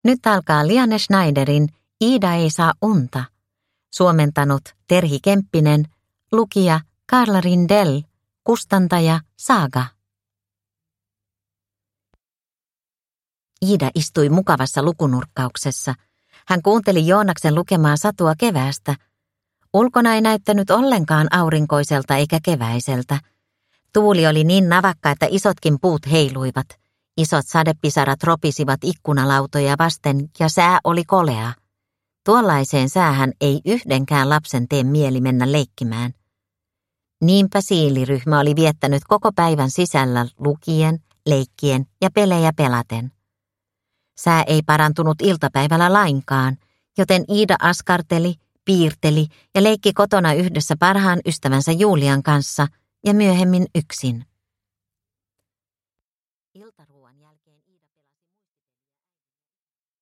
Nyt alkaa Liane Schneiderin Iida ei saa unta. Suomentanut Terhi Kemppinen, lukija Karla Rindell, kustantaja Saga. Iida istui mukavassa lukunurkkauksessa. Hän kuunteli Joonaksen lukemaa satua keväästä. Ulkona ei näyttänyt ollenkaan aurinkoiselta eikä keväiseltä. Tuuli oli niin navakka, että isotkin puut heiluivat. Isot sadepisarat ropisivat ikkunalautoja vasten ja sää oli kolea. Tuollaiseen säähän ei yhdenkään lapsen tee mieli mennä leikkimään. Niinpä siiliryhmä oli viettänyt koko päivän sisällä lukien, leikkien ja pelejä pelaten. Sää ei parantunut iltapäivällä lainkaan, joten Iida askarteli, piirteli ja leikki kotona yhdessä parhaan ystävänsä Julian kanssa ja myöhemmin yksin.